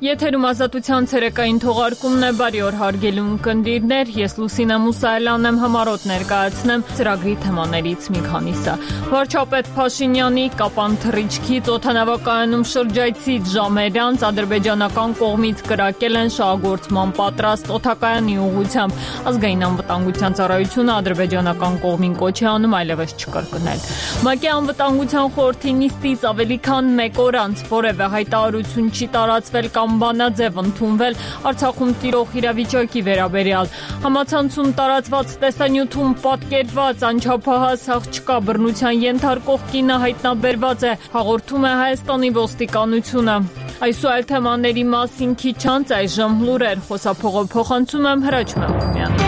Եթերում ազատության ցերեկային թողարկումն է, բարի օր հարգելի ունկնդիրներ, ես Լուսինե Մուսայելյանն եմ, համառոտ ներկայացնեմ ծրագրի թեմաներից մի քանիսը։ Վարչապետ Փաշինյանի Կապան թռիչքից օդանավակայանում շրջայցից ժամեր անց ադրբեջանական կողմից կրակել են շահագործման պատրաստ օդակայանի ուղղությամբ։ Ազգային անվտանգության ծառայությունը ադրբեջանական կողմին կոչ է անում այլևս չկրկնել։ ՄԱԿ-ի անվտանգության խորհրդի նիստից ավելի քան 1 օր անց որևէ հայտարարություն չի տարածվել կամ բանաձև ընդունվել Արցախում տիրող իրավիճակի վերաբերյալ։ Համացանցում տարածված տեսանյութում պատկերված անչափահաս աղջկա բռնության ենթարկող կինը հայտնաբերված է, հաղորդում է Հայաստանի ոստիկանությունը։ Այս ու այլ թեմաների մասին քիչ անց այժմ լուրեր, խոսափողով փոխանցում եմ Հրաչ Մամուդյանին։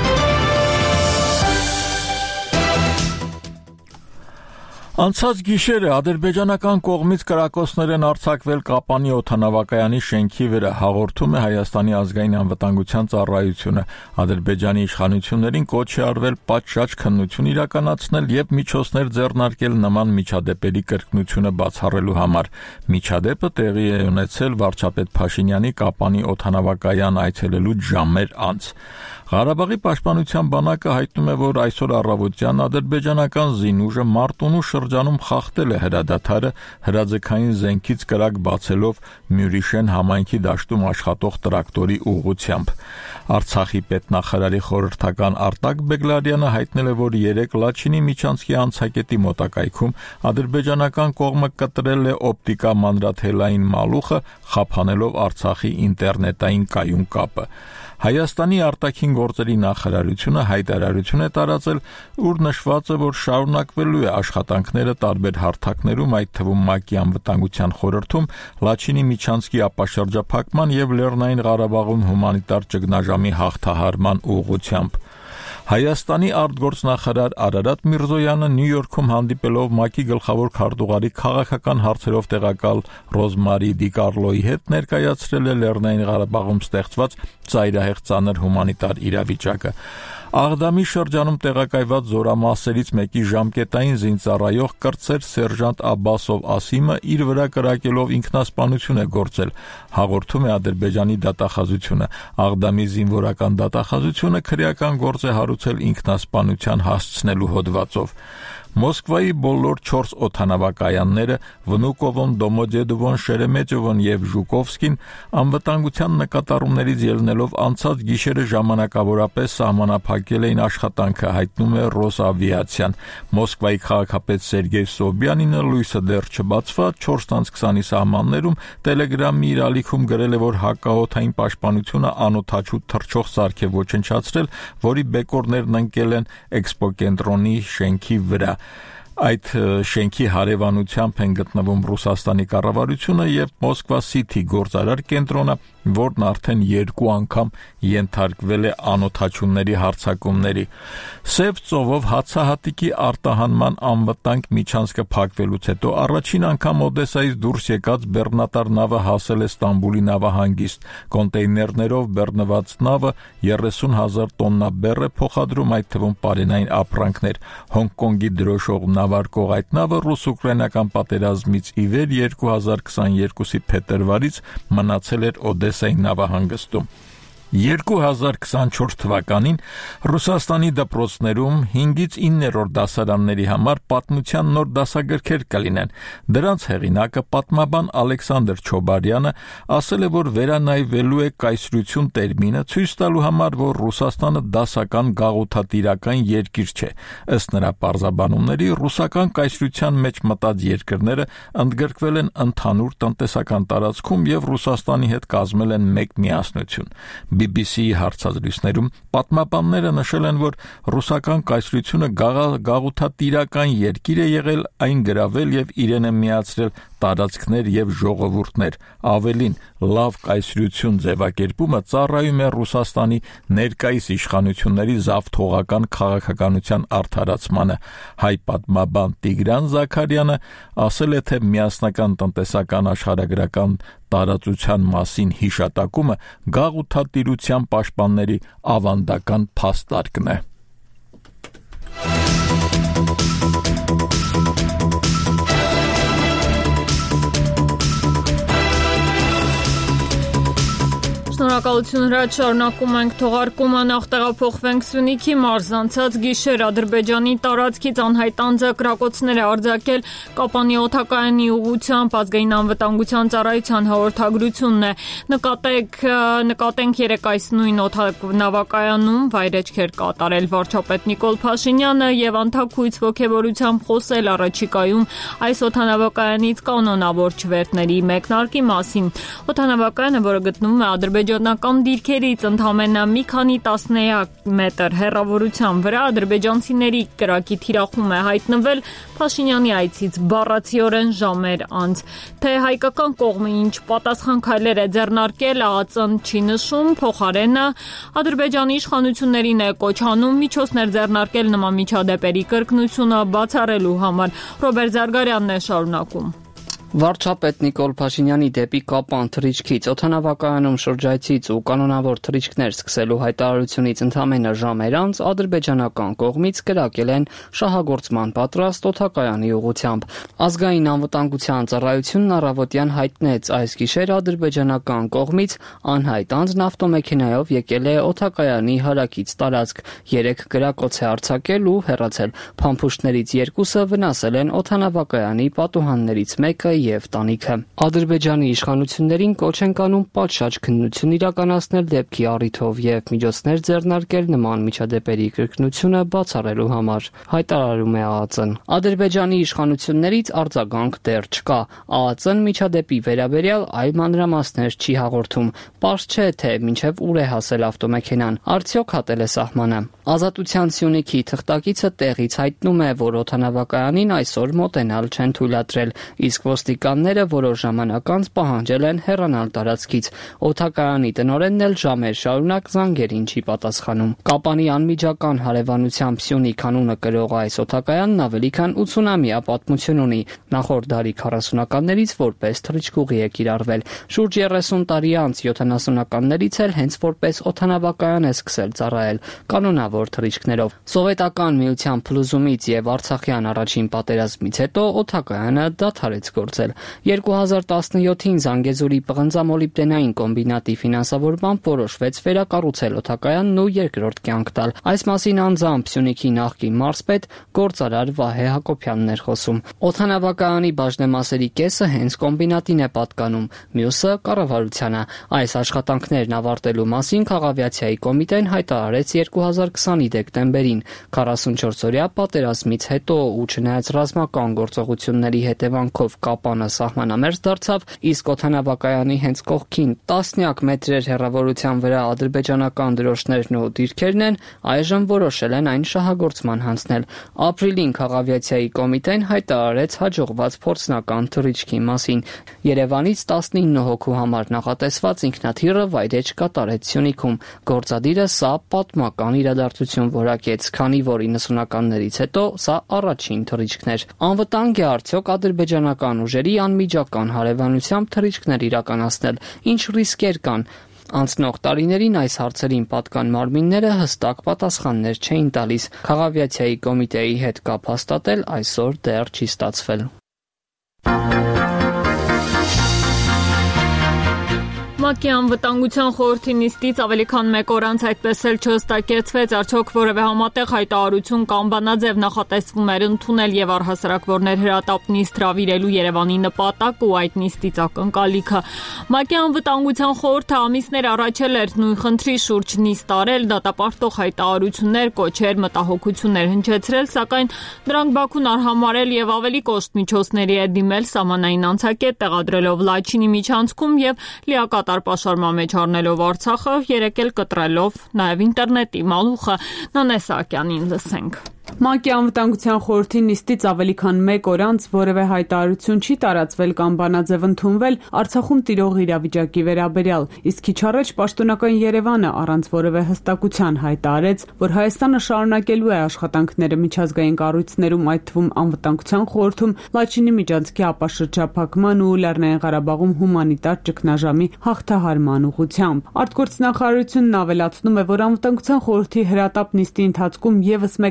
Անցած գիշերը ադրբեջանական կողմից կրակոցներ են արձակվել Կապանի օդանավակայանի շենքի վրա, հաղորդում է Հայաստանի ազգային անվտանգության ծառայությունը։ Ադրբեջանի իշխանություններին կոչ է արվել պատշաճ քննություն իրականացնել եւ միջոցներ ձեռնարկել նման միջադեպերի կրկնությունը բացառելու համար։ Միջադեպը տեղի է ունեցել վարչապետ Փաշինյանի Կապանի օդանավակայան այցելելուց ժամեր անց։ Ղարաբաղի պաշտպանության բանակը հայտնում է, որ այսօր առավոտյան ադրբեջանական զինուժը Մարտունու շրջանում խախտել է հրադադարը հրաձգային զենքից կրակ բացելով Մյուրիշեն համայնքի դաշտում աշխատող տրակտորի ուղղությամբ։ Արցախի պետնախարարի խորհրդական Արտակ Բեգլարյանը հայտնել է, որ 3 Լաչինի միջանցքի անցակետի մոտակայքում ադրբեջանական կողմը կտրել է օպտիկա մանրաթելային մալուխը, խափանելով Արցախի ինտերնետային կայուն կապը։ Հայաստանի արտաքին գործերի նախարարությունը հայտարարություն է տարածել, ուր նշված է, որ շարունակվելու է աշխատանքները տարբեր հարթակներում, այդ թվում ՄԱԿ-ի անվտանգության խորհրդում, Լաչինի միջանցքի ապաշրջափակման եւ Լեռնային Ղարաբաղում հումանիտար ճգնաժամի հաղթահարման ուղղությամբ։ Հայաստանի արտգործնախարար Արարատ Միրզոյանը Նյու Յորքում հանդիպելով ՄԱԿ-ի գլխավոր քարտուղարի քաղաքական հարցերով տեղակալ Ռոզմարի Դի Կարլոյի հետ ներկայացրել է Լեռնային Ղարաբաղում ստեղծված ծայրահեղ ծանր հումանիտար իրավիճակը։ Աղդամի շրջանում տեղակայված զորամասերից մեկի ժամկետային զինծառայող կրտսեր սերժանտ Աբբասով Ասիմը իր վրա կրակելով ինքնասպանություն է գործել, հաղորդում է Ադրբեջանի դատախազությունը։ Աղդամի զինվորական դատախազությունը քրեական գործ է հարուցել ինքնասպանության հասցնելու հոդվածով։ Մոսկվայի բոլոր 4 օդանավակայանները Վնուկովոն, Դոմոդեդովոն, Շերեմետյովոն եւ Ժուկովսկին անվտանգության նկատառումներից ելնելով անցած գիշերը ժամանակավորապես սահմանափակել էին աշխատանքը, հայտնում է Ռոսավիացիան։ Մոսկվայի քաղաքապետ Սերգեյ Սոբյանինը լույսը դեռ չբացված 4:20-ի սահմաններում Telegram-ի իր ալիքում գրել է, որ հակաօդային պաշտպանությունը անօդաչու թռչող սարք է ոչնչացրել, որի բեկորներն ընկել են Էքսպո կենտրոնի շենքի վրա։ Այդ շենքի հարևանությամբ են գտնվում Ռուսաստանի կառավարությունը եւ Մոսկվա City գործարար կենտրոնը, որն արդեն 2 անգամ ենթարկվել է անօդաչուների հարձակումների։ Սև ծովով հացահատիկի արտահանման անվտանգ միջանցքը փակվելուց հետո առաջին անգամ Օդեսայից դուրս եկած բեռնատար նավը հասել է Ստամբուլի նավահանգիստ։ Կոնտեյներներով բեռնված նավը 30,000 տոննա բեռ է փոխադրում, այդ թվում պարենային ապրանքներ։ Հոնկոնգի դրոշող նավարկող այդ նավը ռուս-ուկրաինական պատերազմից ի վեր 2022-ի փետրվարից մնացել էր Օդեսայի նավահանգստում։ 2024 թվականին Ռուսաստանի դպրոցներում 5-ից 9-րդ դասարանների համար պատմության նոր դասագրքեր կլինեն։ Դրանց հեղինակը պատմաբան Ալեքսանդր Չոբարյանը ասել է, որ վերանայվելու է կայսրություն տերմինը, ցույց տալու համար, որ Ռուսաստանը դասական գաղութատիրական երկիր չէ։ Ըստ նրա պարզաբանումների, ռուսական կայսրության մեջ մտած երկրները ընդգրկվել են ընդհանուր տնտեսական տարածքում եւ Ռուսաստանի հետ կազմել են մեկ միասնություն։ BBC-ի հարցազրույցներում պատմաբանները նշել են, որ ռուսական կայսրությունը գաղութատիրական երկիր է եղել, այն գրավել եւ իրեն է միացրել տարածքներ եւ ժողովուրդներ։ Ավելին, լավ կայսրություն ձևակերպումը ծառայում է Ռուսաստանի ներկայիս իշխանությունների զավթողական քաղաքականության արդարացմանը։ Հայ պատմաբան Տիգրան Զաքարյանը ասել է, թե միասնական տնտեսական աշխարհագրական տարածության մասին հիշատակումը գաղութատիրության պաշտպանների ավանդական փաստարկն է։ Շնորհակալություն հրաչ, շարունակում ենք թողարկումը, նախ տեղափոխվենք Սյունիքի մարզ, անցած գիշեր Ադրբեջանի տարածքից անհայտ անձը կրակոցներ է արձակել Կապանի օդակայանի ուղղությամբ, ազգային անվտանգության ծառայության հաղորդագրությունն է։ Նկատենք երեկ այս նույն օդանավակայանում վայրէջքեր կատարել վարչապետ Նիկոլ Փաշինյանը եւ անթաքույց ոգևորությամբ խոսել առաջիկայում այս օդանավակայանից կանոնավոր չվերթների մեկնարկի մասին։ Օդանավակայանը, որը գտնվում է ադրբեջանական դիրքերից ընդամենը մի քանի տասնյակ մետր հեռավորության վրա, ադրբեջանցիների կրակի թիրախում է հայտնվել Փաշինյանի այցից բառացիորեն ժամեր անց։ Թե հայկական կողմը ինչ պատասխան քայլեր է ձեռնարկել, ԱԱԾ-ն չի նշում, փոխարենը Ադրբեջանի իշխանություններին է կոչ անում միջոցներ ձեռնարկել նման միջադեպերի կրկնությունը բացառելու համար։ Ռոբերտ Զարգարյանն է շարունակում։ Վարչապետ Նիկոլ Փաշինյանի դեպի Կապան թռիչքից, օդանավակայանում շրջայցից ու կանոնավոր թռիչքներ սկսելու հայտարարությունից ընդամենը ժամեր անց ադրբեջանական կողմից կրակել են շահագործման պատրաստ օդակայանի ուղղությամբ։ Ազգային անվտանգության ծառայությունն առավոտյան հայտնեց այս գիշեր ադրբեջանական կողմից անհայտ անձն ավտոմեքենայով եկել է օդակայանի հարակից տարածք, 3 կրակոց է արձակել ու հեռացել։ Փամփուշտներից 2-ը վնասել են օդանավակայանի պատուհաններից մեկը եւ տանիքը։ Ադրբեջանի իշխանություններին կոչ են կանում պատշաճ քննություն իրականացնել դեպքի առիթով եւ միջոցներ ձեռնարկել նման միջադեպերի կրկնությունը բացառելու համար, հայտարարում է ԱԱԾ-ն։ Ադրբեջանի իշխանություններից արձագանք դեռ չկա։ ԱԱԾ-ն միջադեպի վերաբերյալ այլ մանրամասներ չի հաղորդում։ Պարզ չէ, թե մինչև ուր է հասել ավտոմեքենան, արդյոք հատել է սահմանը։ Ազատության Սյունիքի թղթակիցը տեղից հայտնում է, որ օդանավակայանին այսօր մոտենալ չեն թույլատրել, իսկ ոստիկանները որոշ ժամանակ անց պահանջել են հեռանալ տարածքից։ Օդակայանի տնօրենն էլ ժամեր շարունակ զանգերին չի պատասխանում։ Կապանի անմիջական հարևանությամբ Սյունիք անունը կրող այս օդակայանն ավելի քան 80-ամյա պատմություն ունի։ Նախորդ դարի 40-ականներից որպես թռիչքուղի է կիրառվել։ Շուրջ 30 տարի անց 70-ականներից էլ հենց որպես օդանավակայան է սկսել ծառայել կանոնավոր թռիչքներով։ Սովետական միության փլուզումից եւ Արցախյան առաջին պատերազմից հետո օդակայանը դադարեց գործել։ 2017-ին Զանգեզուրի պղնձամոլիբդենային կոմբինատի ֆինանսավորմամբ որոշվեց վերակառուցել օդակայանն ու երկրորդ կյանք տալ։ Այս մասին անձամբ Սյունիքի նախկին մարզպետ գործարար Վահե Հակոբյանն էր խոսում։ Օդանավակայանի բաժնեմասերի կեսը հենց կոմբինատին է պատկանում, մյուսը կառավարությանը։ Այս աշխատանքներն ավարտելու մասին Քաղավիացիայի կոմիտեն հայտարարեց 2020-ի դեկտեմբերին։ 44-օրյա պատերազմից հետո ու չնայած ռազմական գործողությունների հետևանքով Կապանը սահմանամերձ դարձավ, իսկ օդանավակայանի հենց կողքին տասնյակ մետրեր հեռավորության վրա ադրբեջանական դրոշներն ու դիրքերն են, այժմ որոշել են այն շահագործման հանձնել։ Ապրիլին Քաղավիացիայի կոմիտեն հայտարարեց հաջողված փորձնական թռիչքի մասին։ Երևանից 19 հոգու համար նախատեսված ինքնաթիռը վայրէջք կատարեց Սյունիքում։ Գործադիրը սա պատմական իրադարձություն որակեց, քանի որ 90-ականներից հետո սա առաջին թռիչքն էր։ Անվտանգ է արդյոք ադրբեջանական ուժերի անմիջական հարևանությամբ թռիչքներ իրականացնել, ինչ ռիսկեր կան։ Անցնող տարիներին այս հարցերին պատկան մարմինները հստակ պատասխաններ չէին տալիս։ Քաղավիացիայի կոմիտեի հետ կապ հաստատել այսօր դեռ չի ստացվել։ ՄԱԿ-ի անվտանգության խորհրդի նիստից ավելի քան 1 օր անց այդպես էլ չհստակեցվեց, արդյոք որևէ համատեղ հայտարարություն կամ բանաձև նախատեսվում էր ընդունել եւ առհասարակ որներ հրատապ նիստ հրավիրելու Երևանի նպատակ ու այդ նիստից ակնկալիքը։ ՄԱԿ-ի անվտանգության խորհուրդը ամիսներ առաջ էր նույն խնդրի շուրջ նիստ արել, դատապարտող հայտարարություններ, կոչեր, մտահոգություններ հնչեցրել, սակայն դրանք Բաքուն արհամարել եւ ավելի կոշտ միջոցների է դիմել սահմանային անցակետ տեղադրելով Լաչինի միջանցքում եւ լիակատար պաշարման մեջ առնելով Արցախը, երեք էլ կտրելով նաև ինտերնետի մալուխը։ Նանե Սահակյանին լսենք։ ՄԱԿ-ի անվտանգության խորհրդի նիստից ավելի քան 1 օր անց որևէ հայտարարություն չի տարածվել կամ բանաձև ընդունվել Արցախում տիրող իրավիճակի վերաբերյալ, իսկ քիչ առաջ պաշտոնական Երևանը առանց որևէ հստակության հայտարարեց, որ Հայաստանը շարունակելու է աշխատանքները միջազգային կառույցներում, այդ թվում անվտանգության խորհրդում, Լաչինի միջանցքի ապաշրջափակման ու Լեռնային Ղարաբաղում հումանիտար ճգնաժամի հաղթահարման ուղղությամբ։ Արտգործնախարարությունն ավելացնում է, որ անվտանգության խորհրդի հրատապ նիստի ընթացքում եւս մեկ անգամ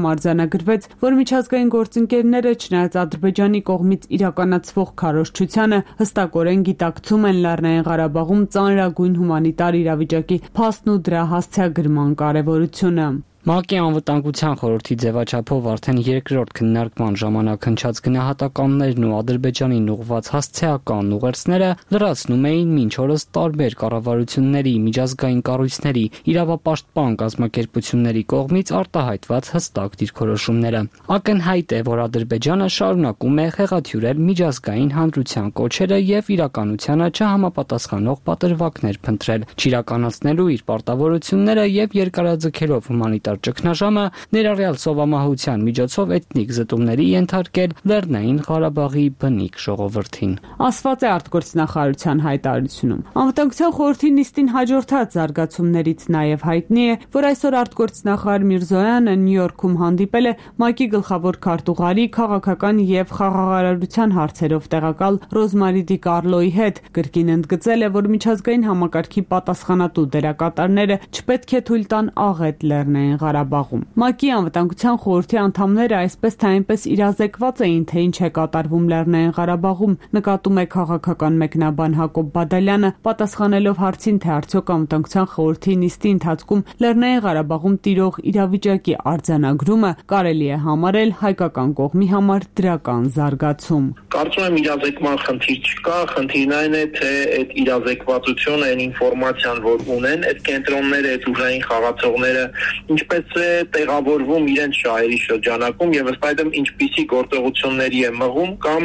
արձանագրվեց, որ միջազգային գործընկերները չնայած Ադրբեջանի կողմից իրականացվող քարոզչությանը հստակորեն գիտակցում են Լեռնային Ղարաբաղում ծանրագույն հումանիտար իրավիճակի փաստն ու դրա հասցեագրման կարևորությունը։ ՄԱԿ-ի անվտանգության խորհրդի ձևաչափով արդեն երկրորդ քննարկման ժամանակ հնչած գնահատականներն ու Ադրբեջանին ուղղված հասցեական ուղերձները լրացնում էին մինչ օրս տարբեր կառավարությունների, միջազգային կառույցների, իրավապաշտպան կազմակերպությունների կողմից արտահայտված հստակ դիրքորոշումները։ Ակնհայտ է, որ Ադրբեջանը շարունակում է խեղաթյուրել միջազգային հանրության կոչերը եւ իրականությանը չհամապատասխանող պատրվակներ փնտրել, չիրականացնելու իր պարտավորությունները եւ երկարաձգելով հումանիտար ճգնաժամը, ներառյալ սովամահության միջոցով էթնիկ զտումների ենթարկել Լեռնային Ղարաբաղի բնիկ ժողովրդին։ Ասված է արտգործնախարարության հայտարարությունում։ Անվտանգության խորհրդի նիստին հաջորդած զարգացումներից նաև հայտնի է, որ այսօր արտգործնախարար Միրզոյանը Նյու Յորքում հանդիպել է ՄԱԿ-ի գլխավոր քարտուղարի քաղաքական եւ խաղաղարարության հարցերով տեղակալ Ռոզմարի Դի Կարլոյի հետ, կրկին ընդգծել է, որ միջազգային համակարգի պատասխանատու դերակատարները չպետք է թույլ տան աղետ Լեռնային Ղարաբաղում։ ՄԱԿ-ի անվտանգության խորհրդի անդամները այսպես թե այնպես իրազեկված էին, թե ինչ է կատարվում Լեռնային Ղարաբաղում, նկատում է քաղաքական մեկնաբան Հակոբ Բադալյանը, պատասխանելով հարցին, թե արդյոք անվտանգության խորհրդի նիստի ընթացքում Լեռնային Ղարաբաղում տիրող իրավիճակի արձանագրումը կարելի է համարել հայկական կողմի համար դրական զարգացում։ Կարծում եմ իրազեկման խնդիր չկա, խնդիրն այն է, թե այդ իրազեկվածությունը, այն ինֆորմացիան, որ ունեն, այդ կենտրոնները, այդ ուժային խաղացողները ինչպես է տեղավորվում իրենց շահերի շրջանակում եւ ըստ այդմ ինչպիսի գործողությունների է մղում կամ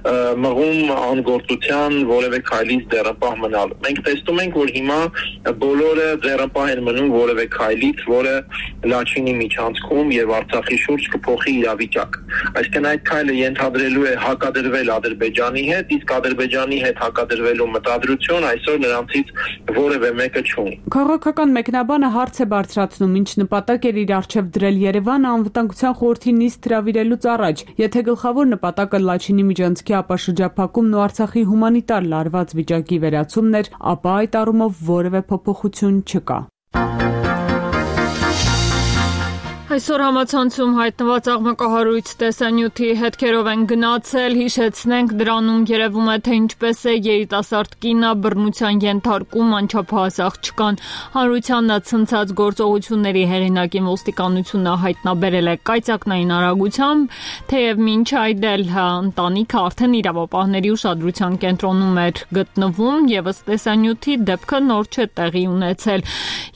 մղում անգործության որևէ քայլից դեռապահ մնալու։ Մենք տեսնում ենք, որ հիմա բոլորը դեռապահ են մնում որևէ քայլից, որը Լաչինի միջանցքում եւ Արցախի շուրջ կփոխի իրավիճակը։ Այսինքն այդ քայլը ենթադրելու է հակադրվել Ադրբեջանի հետ, իսկ Ադրբեջանի հետ հակադրվելու մտադրություն այսօր նրանցից որևէ մեկը չունի։ Քաղաքական մեկնաբանը հարց է բարձրացնում, ինչ նպատակ էր իր առջև դրել Երևանը անվտանգության խորհրդի նիստ հրավիրելուց առաջ։ Եթե գլխավոր նպատակը Լաչինի միջանցքի ապաշրջափակումն ու Արցախի հումանիտար լարված վիճակի վերացումն էր, ապա այդ առումով որևէ փոփոխություն չկա։ Այսօր համացանցում հայտնված աղմկահարույց տեսանյութի հետքերով են գնացել, հիշեցնենք, դրանում երևում է, թե ինչպես է երիտասարդ կինը բռնության ենթարկում անչափահաս աղջկան։ Հանրությանն ցնցած գործողությունների հեղինակին ոստիկանությունը հայտնաբերել է կայծակնային արագությամբ, թեև մինչ այդ էլ ընտանիքը արդեն իրավապահների ուշադրության կենտրոնում էր գտնվում եւ ըստ տեսանյութի դեպքը նոր չէ տեղի ունեցել։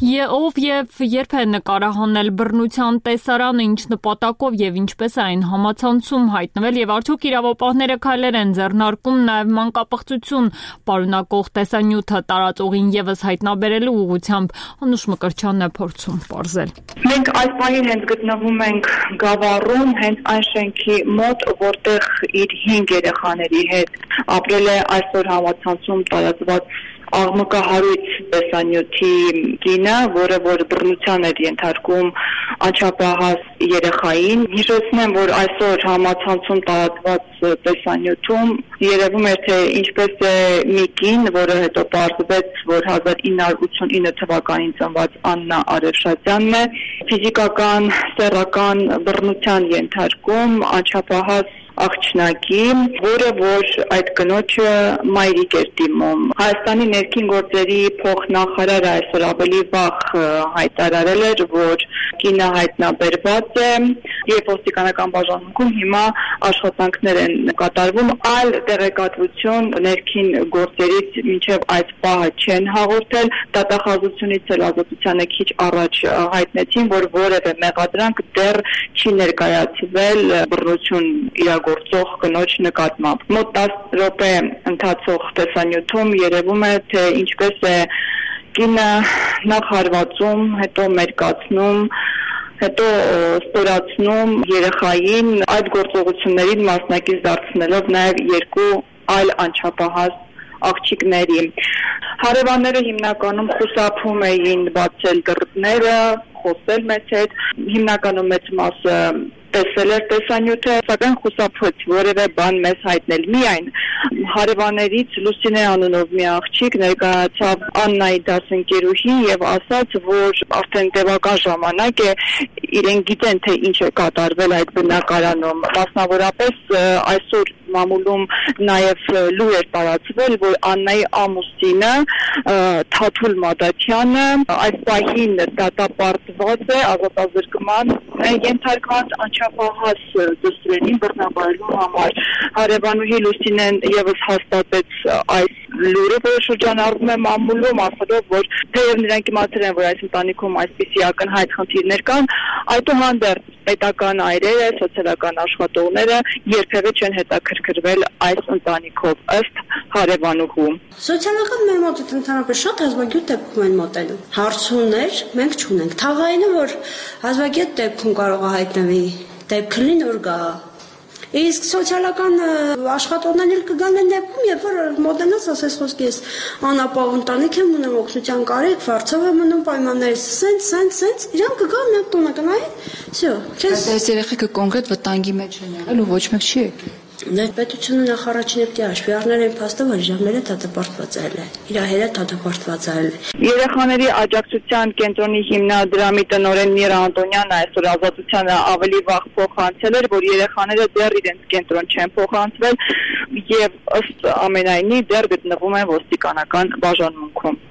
Ով եւ երբ է նկարահանել բռնության տեսարանը, ինչ նպատակով եւ ինչպես է այն համացանցում հայտնվել եւ արդյոք իրավապահները քայլեր են ձեռնարկում նաեւ մանկապղծություն պարունակող տեսանյութը տարածողին եւս հայտնաբերելու ուղղությամբ, Անուշ Մկրտչյանն է փորձում պարզել։ Մենք այս պահին հենց գտնվում ենք Գավառում, հենց այն շենքի մոտ, որտեղ իր 5 երեխաների հետ ապրել է այսօր համացանցում տարածված աղմկահարույց տեսանյութի կինը, որը որ բռնության էր ենթարկում անչափահաս երեխային։ Հիշեցնեմ, որ այսօր համացանցում տարածված տեսանյութում երևում էր, թե ինչպես է մի կին, որը հետո պարզվեց, որ 1989 թվականին ծնված Աննա Արևշատյանն է, ֆիզիկական, սեռական բռնության ենթարկում անչափահաս աղջնակի, որը որ այդ կնոջը մայրիկ էր դիմում։ Հայաստանի ներքին գործերի փոխնախարարը այսօր ավելի վաղ հայտարարել էր, որ կինը հայտնաբերված է եւ ոստիկանական բաժանմունքում հիմա աշխատանքներ են կատարվում, այլ տեղեկատվություն ներքին գործերից մինչեւ այդ պահը չեն հաղորդել։ Դատախազությունից էլ ազատությանը քիչ առաջ հայտնեցին, որ որևէ մեղադրանք դեռ չի ներկայացվել բռնություն գործող կնոջ նկատմամբ։ Մոտ 10 րոպե ընթացող տեսանյութում երևում է, թե ինչպես է կինը նախ հարվածում, հետո մերկացնում, հետո ստորացնում երեխային, այդ գործողություններին մասնակից դարձնելով նաև 2 այլ անչափահաս աղջիկների։ Հարևանները հիմնականում խուսափում էին բացել դռները, խոսել մեծ հետ, հիմնականում մեծ մասը տեսել էր տեսանյութը, սակայն խուսափեց որևէ բան մեզ հայտնել։ Միայն հարևաններից Լուսինե անունով մի աղջիկ ներկայացավ Աննայի դասընկերուհին եւ ասաց, որ արդեն տևական ժամանակ է իրեն գիտեն, թե ինչ է կատարվել այդ բնակարանում։ Մասնավորապես այսօր մամուլում նաև լուր էր տարածվել, որ Աննայի ամուսինը Թաթուլ Մադաթյանը այս պահին դատապարտված է, ազատազրկման ենթարկված անչափահաս դրսերին բռնաբարելու համար։ Հարևանուհի Լուսինեն եւս հաստատեց այս լուրը, որը շրջանառվում է մամուլում, ասելով, որ թեև նրանք իմացել են, որ այս ընտանիքում այսպիսի ակնհայտ խնդիրներ կան, այդուհանդերձ պետական այրերը, սոցիալական աշխատողները երբևէ չեն հետաքրքրվել այս ընտանիքով, ըստ հարևանուհու։ Սոցիալական մեր մոտ ընդհանրապես շատ հազվագյուտ դեպքում են մոտենում։ Հարցումներ մենք չունենք։ Թաղայինը, որ հազվագյուտ դեպքում կարող է հայտնվի, դեպքը լինի նոր գա։ Իսկ սոցիալական աշխատողներ կգան այն դեպքում, երբ որ մոտենաս ասես խոսքի ես անապահով ընտանիք եմ ունում, օգնության կարիք, վարձով եմ ունում, պայմաններից սենց, իրանք կգան մենք տունը կնային, всё։ Այս երեխեքը կոնկրետ վտանգի մեջ են եղել ու ոչ մեկ չի եկել։ Պետությունը նախ առաջին պետք է հաշվի առնել այն փաստը, որ ժամերը դատապարտված է, իր հետ դատապարտված է։ Երեխաների աջակցության կենտրոնի հիմնադրամի տնօրեն Միրա Անտոնյանը այսօր Ազատությանը ավելի վաղ փոխանցել էր, որ երեխաները դեռ իրենց կենտրոն չեն փոխանցվել եւ ըստ ամենայնի դեռ գտնվում են ոստիկանական բաժանմունքում։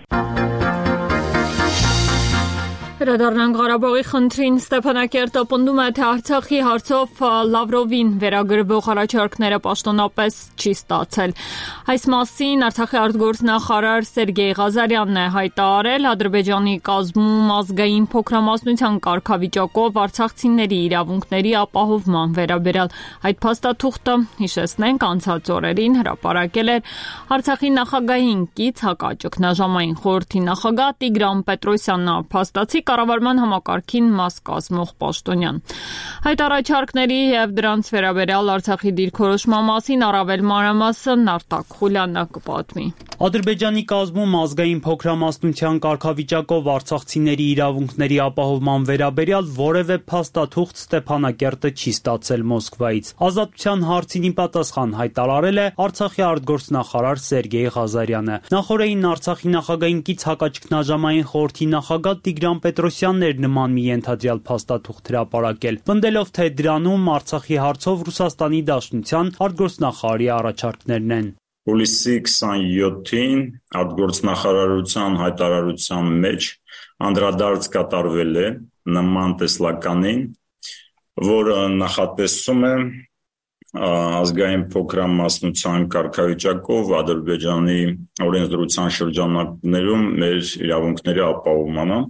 Հրադառնանք Ղարաբաղի խնդրին, Ստեփանակերտը պնդում է, թե Արցախի հարցով Լավրովին վերագրվող առաջարկները պաշտոնապես չի ստացել։ Այս մասին Արցախի արտգործնախարար Սերգեյ Ղազարյանն է հայտարարել Ադրբեջանի կազմում ազգային փոքրամասնության կարգավիճակով արցախցիների իրավունքների ապահովման վերաբերյալ։ Այդ փաստաթուղթը, հիշեցնենք, անցած օրերին հրապարակել էր Արցախի նախագահին կից հակաճգնաժամային խորհրդի նախագահ Տիգրան Պետրոսյանն, փաստացի կառավարման համակարգին մաս կազմող պաշտոնյան։ Այդ առաջարկների եւ դրանց վերաբերյալ Արցախի դիրքորոշման մասին առավել մանրամասն Արտակ Խուլյանը կպատմի։ Ադրբեջանի կազմում ազգային փոքրամասնության կարգավիճակով արցախցիների իրավունքների ապահովման վերաբերյալ որևէ փաստաթուղթ Ստեփանակերտը չի ստացել Մոսկվայից։ Ազատության հարցին պատասխան հայտարարել է Արցախի արտգործնախարար Սերգեյ Ղազարյանը։ Նախորդին Արցախի նախագահին կից հակաճգնաժամային խորհրդի նախագահ Տիգրան Պետրոսյանն էր նման մի ենթադրյալ փաստաթուղթ հրապարակել, պնդելով, թե դրանում Արցախի հարցով Ռուսաստանի Դաշնության արտգործնախարարի առաջարկներն են։ Հուլիսի 27-ին արտգործնախարարության հայտարարության մեջ անդրադարձ կատարվել է նման տեսլականին, որը նախատեսում է ազգային փոքրամասնության կարգավիճակով Ադրբեջանի օրենսդրության շրջանակներում մեր իրավունքների ապահովմանը։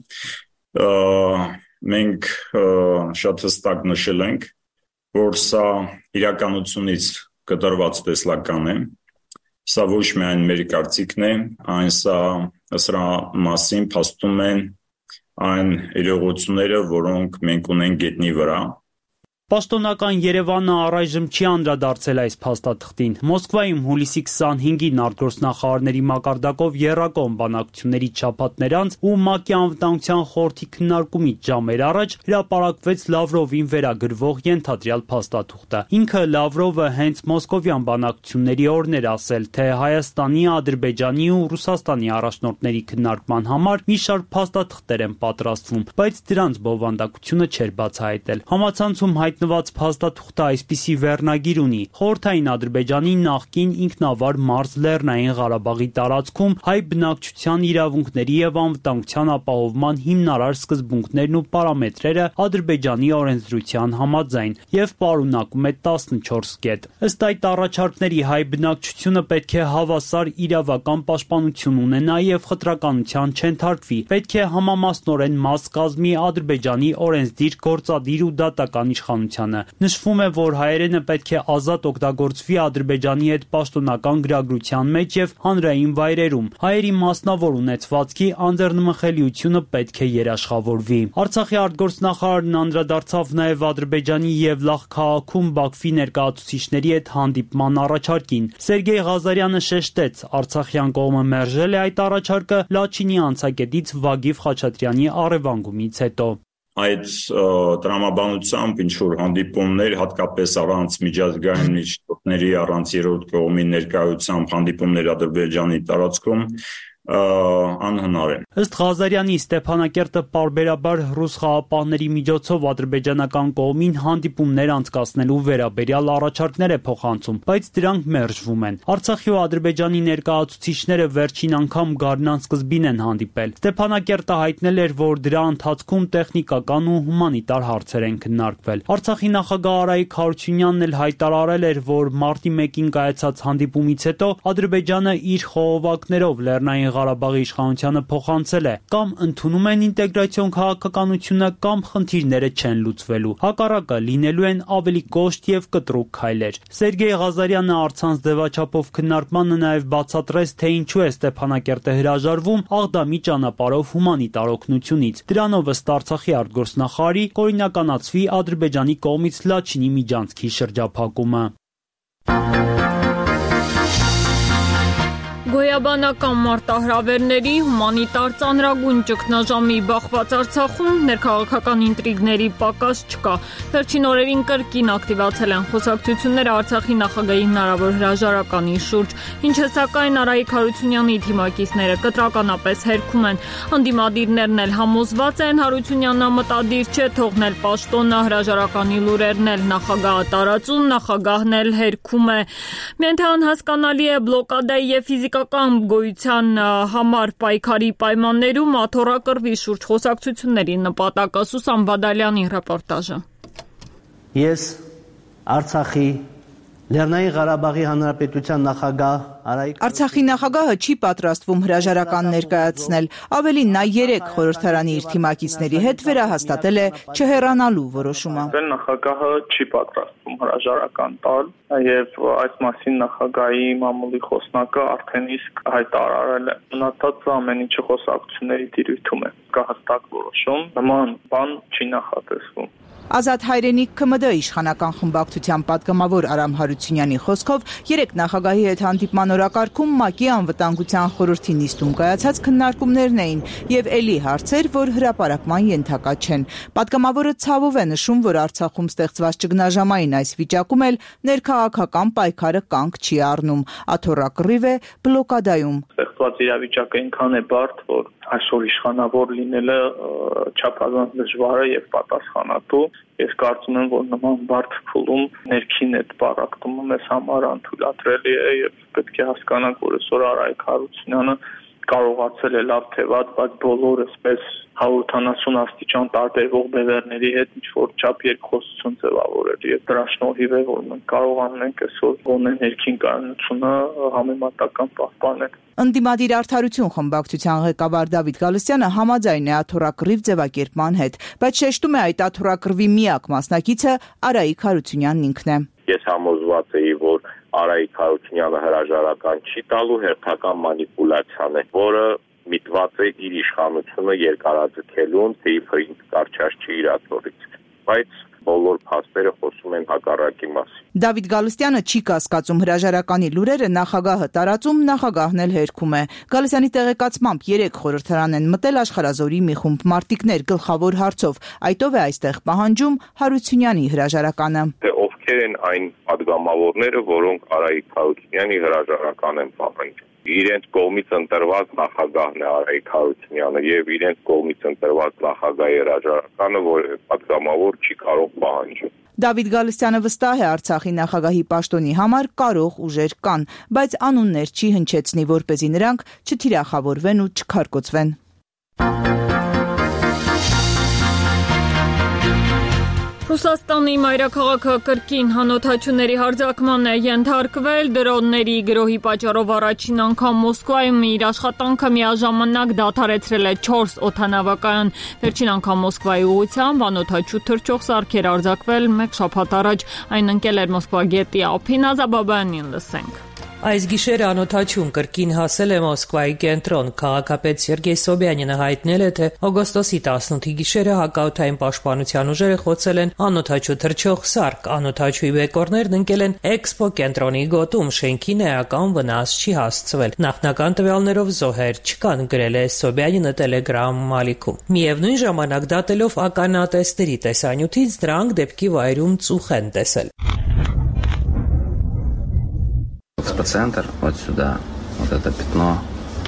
Մենք շատ հստակ նշել ենք, որ սա իրականությունից կտրված տեսլական է, սա ոչ միայն մեր կարծիքն է, այն սրա մասին փաստում են այն իրողությունները, որոնք մենք ունենք գետնի վրա։ Պաշտոնական Երևանը առայժմ չի անդրադարձել այս փաստաթղթին։ Մոսկվայում հուլիսի 25-ին արտգործնախարարների մակարդակով եռակողմ բանակցությունների չափածներ անց ու ՄԱԿ-ի անվտանգության խորհրդի քննարկումից ժամեր առաջ հրապարակվեց Լավրովին վերագրվող ենթադրյալ փաստաթուղթը։ Ինքը Լավրովը հենց մոսկովյան բանակցությունների օրն էր ասել, թե Հայաստանի, Ադրբեջանի ու Ռուսաստանի առաջնորդների քննարկման համար մի շարք փաստաթղթեր են պատրաստվում, բայց դրանց բովանդակությունը չէր բացահայտել։ Համացանցում հայտնված փաստաթուղթը այսպիսի վերնագիր ունի. Խորհրդային Ադրբեջանի նախկին ինքնավար Մարզ Լեռնային Ղարաբաղի տարածքում հայ բնակչության իրավունքների եւ անվտանգության ապահովման հիմնարար սկզբունքներն ու պարամետրերը Ադրբեջանի օրենսդրության համաձայն եւ պարունակում է 14 կետ։ Ըստ այդ առաջարկների հայ բնակչությունը պետք է հավասար իրավական պաշտպանություն ունենա եւ խտրականության չընթարկվի, պետք է համամասնորեն մաս կազմի Ադրբեջանի օրենսդիր, գործադիր ու դատական իշխանությանը։ Նշվում է, որ հայերենը պետք է ազատ օգտագործվի Ադրբեջանի հետ պաշտոնական գրագրության մեջ եւ հանրային վայրերում։ Հայերի մասնավոր ունեցվածքի անձեռնմխելիությունը պետք է երաշխավորվի։ Արցախի արտգործնախարարն անդրադարձավ նաեւ Ադրբեջանի Եվլախ քաղաքում Բաքվի ներկայացուցիչների հետ հանդիպման առաջարկին։ Սերգեյ Ղազարյանը շեշտեց, արցախյան կողմը մերժել է այդ առաջարկը Լաչինի անցակետից Վագիվ Խաչատրյանի առևանգումից հետո։ Այդ տրամաբանությամբ ինչ-որ հանդիպումներ, հատկապես առանց միջազգային միջոցների, առանց երրորդ կողմի ներկայությամբ հանդիպումներ Ադրբեջանի տարածքում անհնար է։ Ըստ Ղազարյանի, Ստեփանակերտը պարբերաբար ռուս խաղապահների միջոցով ադրբեջանական կողմին հանդիպումներ անցկացնելու վերաբերյալ առաջարկներ է փոխանցում, բայց դրանք մերժվում են։ Արցախի ու Ադրբեջանի ներկայացուցիչները վերջին անգամ գարնան սկզբին են հանդիպել։ Ստեփանակերտը հայտնել էր, որ դրա ընթացքում տեխնիկական ու հումանիտար հարցեր են քննարկվել։ Արցախի նախագահ Արայիկ Հարությունյանն էլ հայտարարել էր, որ մարտի 1-ին կայացած հանդիպումից հետո Ադրբեջանը իր խողովակներով Լեռնային Ղարաբաղի իշխանությանը փոխանցել է, կամ ընդունում են ինտեգրացիոն քաղաքականությունը, կամ խնդիրները չեն լուծվելու։ Հակառակը լինելու են ավելի կոշտ եւ կտրուկ քայլեր։ Սերգեյ Ղազարյանը առցանց ձևաչափով քննարկմանը նաեւ բացատրեց, թե ինչու է Ստեփանակերտը հրաժարվում Աղդամի ճանապարհով հումանիտար օգնությունից։ Դրանով ըստ Արցախի արտգործնախարարի կօրինականացվի Ադրբեջանի կողմից Լաչինի միջանցքի շրջափակումը։ Գոյաբանական մարտահրավերների հումանիտար ծանրագույն ճգնաժամի բախված Արցախում ներքաղաքական ինտրիգների պակաս չկա։ Վերջին օրերին կրկին ակտիվացել են խոսակցությունները Արցախի նախագահի հնարավոր հրաժարականի շուրջ, ինչը սակայն Արայիկ Հարությունյանի թիմակիցները կտրականապես հերքում են։ Անդիմադիրներն էլ համոզված են, Հարությունյանը մտադիր չէ թողնել պաշտոնը, հրաժարականի լուրերն էլ նախագահը տարածում, նախագահն էլ հերքում է։ Միայն թե անհասկանալի է բլոկադայի եւ ֆիզիկական գոյության համար պայքարի պայմաններում աթոռակռվի շուրջ խոսակցությունների նպատակը։ Սուսան Բադալյանի ռեպորտաժը։ Ես Արցախի Լեռնային Ղարաբաղի Հանրապետության նախագահ Արցախի նախագահը չի պատրաստվում հրաժարական ներկայացնել, ավելին նա 3 խորհրդարանի իր թիմակիցների հետ վերահաստատել է չհեռանալու որոշումը։ Նախագահը չի պատրաստվում հրաժարական տալ եւ այս մասին նախագահի մամուլի խոսնակը արդեն իսկ հայտարարել է։ Մնացած ամեն ինչը խոսակցությունների տիրույթում է։ Կա հստակ որոշում, նման բան չի նախատեսվում։ Ազատ հայրենիք ՔՄԴ իշխանական խմբակցության պատգամավոր Արամ Հարությունյանի խոսքով 3 նախագահի հետ հանդիպման օրակարգում ՄԱԿ-ի անվտանգության խորհրդի նիստում կայացած քննարկումներն էին եւ ելի հարցեր, որ հրապարակման ենթակա չեն։ Պատգամավորը ցավով է նշում, որ Արցախում ստեղծված ճգնաժամային այս վիճակում էլ ներքաղաքական պայքարը կանգ չի առնում, աթոռակռիվ է բլոկադայում։ Ստեղծված իրավիճակը այնքան է բարդ, որ այսօր իշխանավոր լինելը չափազանց դժվար է եւ պատասխանատու։ Ես կարծում եմ, որ նման բարդ փուլում ներքին այդ պարակտումը մեզ համար անթույլատրելի է եւ պետք է հասկանանք, որ այսօր Արայիկ Հարությունյանը կարողացել է լավ թե վատ, բայց բոլորը այսպես 170 աստիճան տարբերվող բևեռների հետ ինչ-որ չափ երկխոսություն ձևավորել եւ դրա շնորհիվ է, որ մենք կարողանում ենք այսօր գոնե ներքին կայունությունը համեմատական պահպանել։ Ընդդիմադիր արդարություն խմբակցության ղեկավար Դավիթ Գալստյանը համաձայն է աթոռակռիվ ձևակերպման հետ, բայց շեշտում է այդ աթոռակռվի միակ մասնակիցը Արայիկ Հարությունյանն ինքն է։ Ես համոզված էի, որ Արայիկ Հարությունյանը հրաժարական չի տալու, հերթական մանիպուլյացիան է, որը միտված է իր իշխանությունը երկարաձգելուն, թե իբր կարճաշ չի իրացորից, բայց բոլոր փաստերը խոսում են հակառակի մասին։ Դավիթ Գալստյանը չի կասկածում հրաժարականի լուրերը նախագահը տարածում, նախագահն էլ հերքում է։ Գալստյանի տեղեկացմամբ 3 խորհրդարան են մտել աշխարհազորի մի խումբ մարտիկներ գլխավոր հարցով, այդով է այստեղ պահանջում Հարությունյանի հրաժարականը։ Ովքեր են այն падգամավորները, որոնք Արայիկ Հարությունյանի հրաժարական են պահանջում։ Իրենց կողմից ընտրված նախագահն է Արայիկ Հարությունյանը եւ իրենց կողմից ընտրված նախագահի հրաժարականը, որ падգամավոր չի կարող պահանջել։ Դավիթ Գալստյանը վստահ է Արցախի նախագահի պաշտոնի համար կարող ուժեր կան, բայց անուններ չի հնչեցնի, որպեսզի նրանք չթիրախավորվեն ու չքարկոծվեն։ Ռուսաստանի մայրաքաղաքը կրկին հանոթաչուների հարձակման է ենթարկվել, դրոնների գրոհի պատճառով առաջին անգամ Մոսկվայում իր աշխատանքը միաժամանակ դադարեցրել է 4 օդանավակայան։ Վերջին անգամ Մոսկվայի ուղղությամբ անօդաչու թռչող սարքեր արձակվել 1 շաբաթ առաջ, այն ընկել էր Մոսկվա գետի ափին, Ազաբաբյանին լսենք։ Այս գիշերը անօդաչուն կրկին հասել է Մոսկվայի կենտրոն։ Քաղաքապետ Սերգեյ Սոբյանինը հայտնել է, թե օգոստոսի 18-ի գիշերը հակաօդային պաշտպանության ուժերը խոցել են անօդաչու թռչող սարք։ Անօդաչուի բեկորներն ընկել են Էքսպո կենտրոնի գոտում, շենքին էական վնաս չի հասցվել։ Նախնական տվյալներով զոհեր չկան, գրել է Սոբյանինը Telegram ալիքում։ Միևնույն ժամանակ դատելով ականատեսների տեսանյութից դրանք դեպքի վայրում ծուխ են տեսել։ Центр, вот сюда, вот это пятно,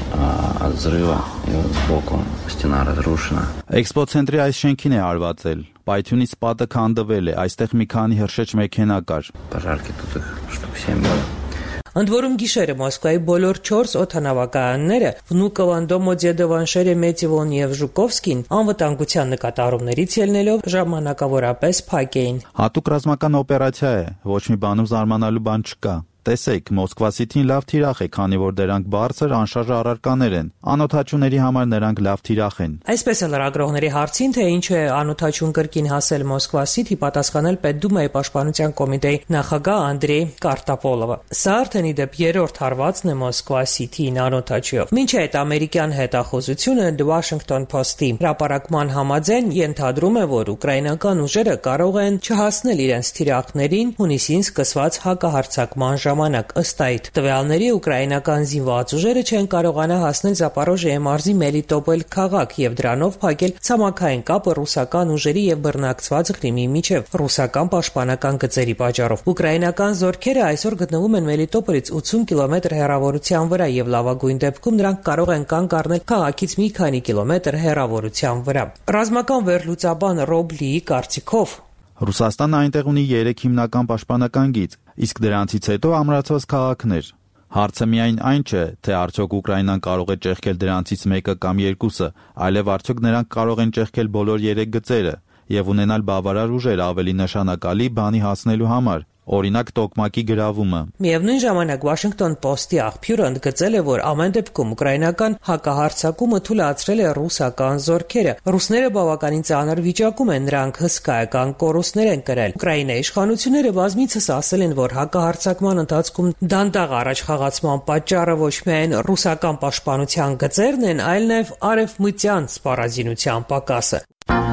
от взрыва, и сбоку стена разрушена. Էքսպոցենտրի այս շենքին է արվածել։ Պայթյունից պատը քանդվել է, այստեղ մի քանի հրշեջ մեքենա կար։ Пожарки тут их штук 7 было. Ընդ որում գիշերը Մոսկվայի բոլոր 4 օդանավակայանները Վնուկովо, Դոմոդեդովո, Շերեմետիևոն եւ Ժուկովսկին անվտանգության նկատառումներից ելնելով ժամանակավորապես փակ էին։ Հատուկ ռազմական օպերացիա է, ոչ մի բանում զարմանալու բան չկա։ Տեսեք, Մոսկվա Սիթին լավ թիրախ է, քանի որ դրանք բարձր անշարժ առարկաներ են։ Անօթաչուների համար նրանք լավ թիրախ են։ Այսպես է լրագրողների հարցին, թե ինչու է անօթաչուն կրկին հասել Մոսկվա Սիթի, պատասխանել Պետդումայի պաշտպանության կոմիտեի նախագահ Անդրեյ Կարտապոլովը։ Սա արդեն ի դեպ երրորդ հարվածն է Մոսկվա Սիթիին անօթաչուով։ Մինչ այդ ամերիկյան հետախուզությունը The Washington Post-ի հրապարակման համաձայն ենթադրում է, որ ուկրաինական ուժերը կարող են չհասնել իրենց թիրախներին հունիսին սկսված հակահարձակման ժամանակ։ Ըստ այդ տվյալների ուկրաինական զինված ուժերը չեն կարողանա հասնել Զապորոժիե մարզի Մելիտոպոլ քաղաք եւ դրանով փակել ցամաքային կապը ռուսական ուժերի եւ բռնակցված Ղրիմի միջև ռուսական պաշտպանական գծերի պատճառով։ Ուկրաինական զորքերը այսօր գտնվում են Մելիտոպոլից 80 կիլոմետր հեռավորության վրա եւ լավագույն դեպքում նրանք կարող են կանգ առնել քաղաքից մի քանի կիլոմետր հեռավորության վրա։ Ռազմական վերլուծաբան Ռոբլիի կարծիքով Ռուսաստանը այնտեղ ունի 3 հիմնական պաշտպանական գիծ, իսկ դրանցից հետո ամրացված քաղաքներ։ Հարցը միայն այն չէ, թե արդյոք Ուկրաինան կարող է ճեղքել դրանցից մեկը կամ երկուսը, այլև արդյոք նրանք կարող են ճեղքել բոլոր 3 գծերը եւ ունենալ բավարար ուժեր ավելի նշանակալի բանի հասնելու համար։ Օրինակ տոկմակի գրավումը։ Միևնույն ժամանակ Washington Post-ի աղբյուրը ընդգծել է, որ ամեն դեպքում ուկրաինական հակահարձակումը թույլատրել է ռուսական զորքերը։ Ռուսները բավականին ծանր վիճակում են, նրանք հսկայական կորուստներ են կրել։ Ուկրաինայի իշխանությունները բազմիցս ասել են, որ հակահարձակման ընթացքում դանդաղ առաջխաղացման պատճառը ոչ միայն ռուսական պաշտպանության գծերն են, այլ նաև արևմտյան սպառազինության պակասը։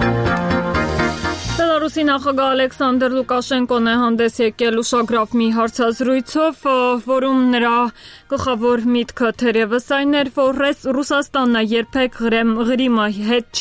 Բելարուսի նախագահ Ալեքսանդր Լուկաշենկոն է հանդես եկել ուշագրավ մի հարցազրույցով, որում նրա գլխավոր միտքը թերևս այն էր, որ Ռուսաստանն երբեք Ղրիմը հետ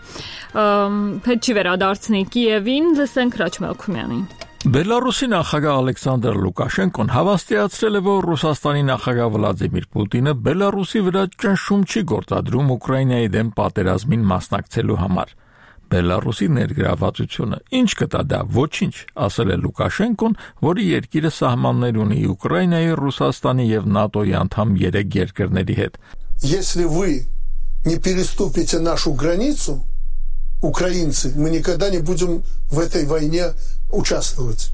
չի վերադարձնի Կիևին, լսենք Հրաչ Մելքումյանին։ Բելարուսի նախագահ Ալեքսանդր Լուկաշենկոն հավաստիացրել է, որ Ռուսաստանի նախագահ Վլադիմիր Պուտինը Բելարուսի վրա ճնշում չի գործադրում Ուկրաինայի դեմ պատերազմին մասնակցելու համար։ Բելարուսի ներգրավվածությունը ինչ կտա դա, ոչինչ, ասել է Լուկաշենկոն, որի երկիրը սահմաններ ունի Ուկրաինայի, Ռուսաստանի եւ ՆԱՏՕ-ի անդամ 3 երկրների հետ։ Если вы не переступите нашу границу, украинцы, мы никогда не будем в этой войне участвовать.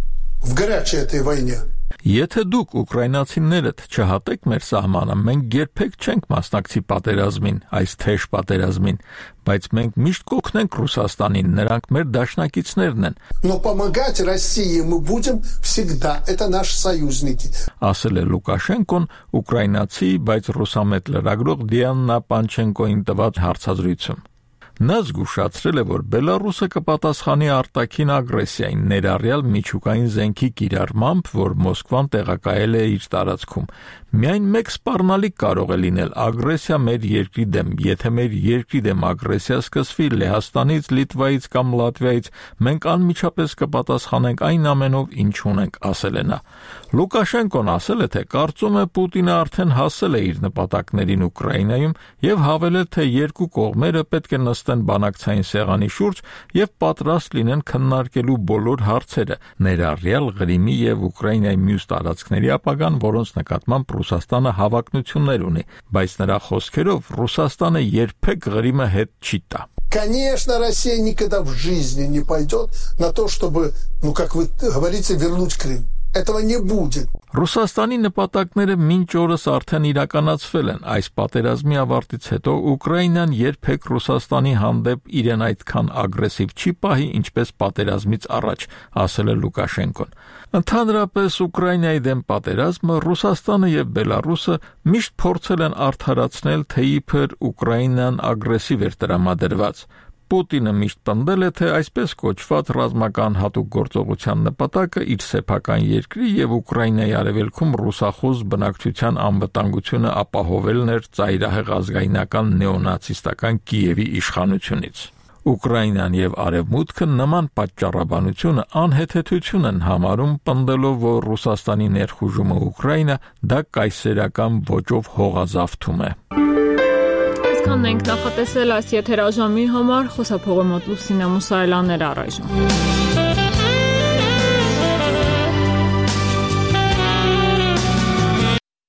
В горячей этой войне. Եթե դուք ուկրաինացիներդ չհատեք մեր սահմանը, մենք երբեք չենք մասնակցի պատերազմին, այս թեժ պատերազմին, բայց մենք միշտ կօգնենք Ռուսաստանին, նրանք մեր դաշնակիցներն են։ Но помогать России мы будем всегда, это наши союзники. Ասել է Լուկաշենկոն ուկրաինացի, բայց ռուսամետ լրագրող Դիանա Պանչենկոին տված հարցազրույցում։ Նա զգուշացրել է, որ Բելարուսը կպատասխանի արտաքին ագրեսիային, ներառյալ միջուկային զենքի կիրառմամբ, որ Մոսկվան տեղակայել է իր տարածքում։ Միայն մեկ սպառնալիք կարող է լինել ագրեսիա մեր երկրի դեմ, եթե մեր երկրի դեմ ագրեսիա սկսվի Լեհաստանից, Լիտվայից կամ Լատվիայից, մենք անմիջապես կպատասխանենք այն ամենով, ինչ ունենք, ասել է նա։ Լուկաշենկոն ասել է, թե կարծում է Պուտինը արդեն հասել է իր նպատակներին Ուկրաինայում եւ հավելել, թե երկու կողմերը պետք է նստեն բանակցային սեղանի շուրջ եւ պատրաստ լինեն քննարկելու բոլոր հարցերը, ներառյալ Ղրիմի եւ Ուկրաինայի մյուս տարածքների ապագան, որոնց նկատմամբ Ռուսաստանը հավակնություններ ունի, բայց նրա խոսքերով Ռուսաստանը երբեք Ղրիմը հետ չի տա։ Конечно, Россия никогда в жизни не пойдет на то, чтобы, как вы говорите, вернуть Крым. Этого не будет. Ռուսաստանի նպատակները մինչ օրս արդեն իրականացվել են։ Այս պատերազմի ավարտից հետո Ուկրաինան երբեք Ռուսաստանի հանդեպ իրեն այդքան ագրեսիվ չի պահի, ինչպես պատերազմից առաջ, ասել է Լուկաշենկոն։ Ընդհանրապես Ուկրաինայի դեմ պատերազմը Ռուսաստանը եւ Բելարուսը միշտ փորձել են արդարացնել, թե իբր Ուկրաինան ագրեսիվ էր տրամադրված։ Պուտինը միշտ պնդել է, թե այսպես կոչված ռազմական հատուկ գործողության նպատակը իր սեփական երկրի եւ Ուկրաինայի արևելքում ռուսախոս բնակչության անվտանգությունը ապահովելն էր ծայրահեղ ազգայնական նեոնացիստական Կիևի իշխանությունից։ Ուկրաինան եւ Արևմուտքը նման պատճառաբանությունը անհեթեթություն են համարում, պնդելով, որ Ռուսաստանի ներխուժումը Ուկրաինա դա կայսերական ոճով հողազավթում է։ այսքանն ենք նախատեսել այս եթերաժամի համար, խոսափողի մոտ Լուսինա Մուսայելյանն էր առայժմ։